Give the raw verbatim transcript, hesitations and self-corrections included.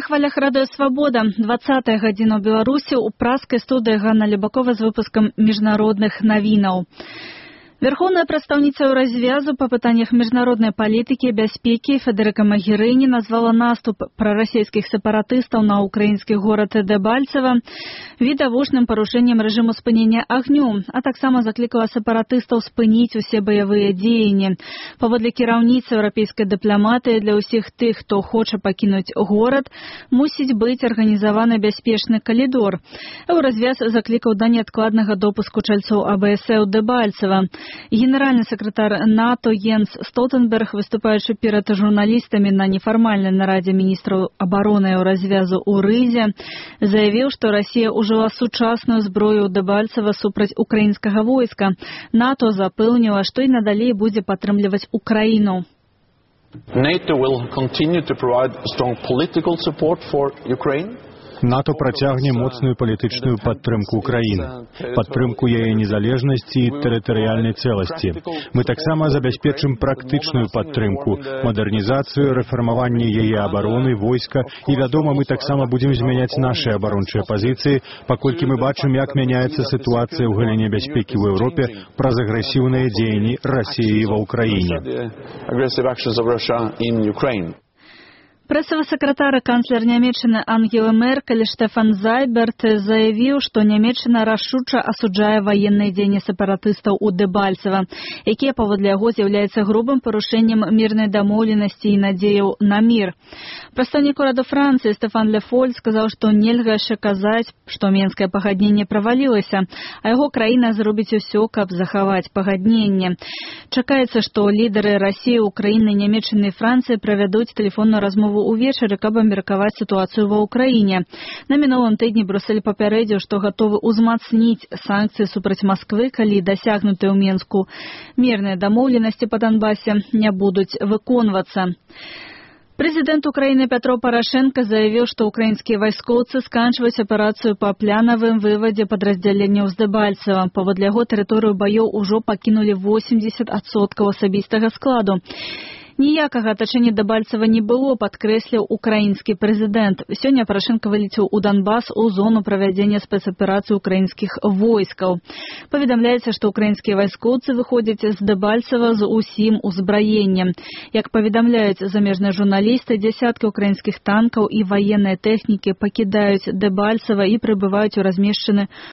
хвалях радыё «Свабода». дваццатая гадзіна ў Беларусі ў праскай студыі Ганна Любакова з выпускам міжнародных навінаў. Верховная прадстаўніца развязу па пытаннях міжнароднай палітыкі і бяспекі Федэрыка Магерыні назвала наступ прарасійскіх сепаратыстаў на ўкраінскі горад Дэбальцева відавочным парушэннем рэжыму спынення агню, а таксама заклікала сепаратыстаў спыніць усе баявыя дзеянні. Паводле кіраўніцы еўрапейскай дыпламатыі для ўсіх тых, хто хоча пакінуць горад, мусіць быць арганізаваны бяспечны калідор. Еўразвяз заклікаў да неадкладнага допуску чальцоў А Бэ Эс Э ў Дэбальцева. Генеральны сакратар НАТО Йенс Столтенберг, выступаючы перад журналістамі на нефармальнай нарадзе міністраў абароны Еўразвязу ў Рызе, заявіў, што Расія ўжыла сучасную зброю ў Дэбальцева супраць украінскага войска. НАТО запэўніла, што і надалей будзе падтрымліваць Украіну. NATO will continue to provide strong political support for Ukraine. НАТО працягне моцную палітычную падтрымку ўкраіны, падтрымку яе незалежнасці і тэрытарыяльнай цэласці. Мы таксама забяспечым практычную падтрымку, мадэрнізацыю, рэфармаванне яе абароны, войска, і, вядома, мы таксама будзем змяняць нашы абарончыя пазіцыі, паколькі мы бачым, як мяняецца сітуацыя ў галіне бяспекі ў Еўропе праз агрэсіўныя дзеянні Расіі ва ўкраіне. Прэсавы сакратар і канцлер Нямецчыны Ангелы Меркель Штефан Зайберт заявіў, што Нямецчына рашуча асуджае ваенныя дзеянні сепаратыстаў у Дэбальцева, якія, паводле яго, з'яўляюцца грубым парушэннем мірнай дамоўленасці і надзеяў на мір. Прадстаўнік ураду Францыі Стэфан Ле Фоль сказаў, што нельга яшчэ казаць, што менскае пагадненне правалілася, а яго краіна зробіць усё, каб захаваць пагадненне. Чакаецца, што лідары Расіі, Украіны, Нямецчыны і Францыі правядуць тэлефонную размову увечары, каб абмеркаваць сітуацыю ва ўкраіне. На мінулым тыдні Брюссель папярэдзіў, што гатовы ўзмацніць санкцыі супраць Масквы, калі дасягнутыя ў Менску мірныя дамоўленасці па Донбасе не будуць выконвацца. Прэзідэнт Украіны Пятро Парашенка заявіў, што украінскія вайскоўцы сканчваюць аперацыю па плянавым вывадзе падраздзяленняў з Дэбальцева. Паводле яго тэрыторыю баёў ужо пакінулі восемьдесят адсоткаў асабістага складу. Ніякага атачэння Дэбальцева не было, падкрэсліў украінскі прэзідэнт. Сёння Парашенка вылецеў у Донбас у зону правядзення спецаперацыі украінскіх войскаў. Паведамляецца, што украінскія вайскоўцы выходзяць з Дэбальцева з усім узбраеннем. Як паведамляюць замежныя журналісты, дзясяткі украінскіх танкаў і ваеннай тэхнікі пакідаюць Дэбальцева і прыбываюць у размешчаны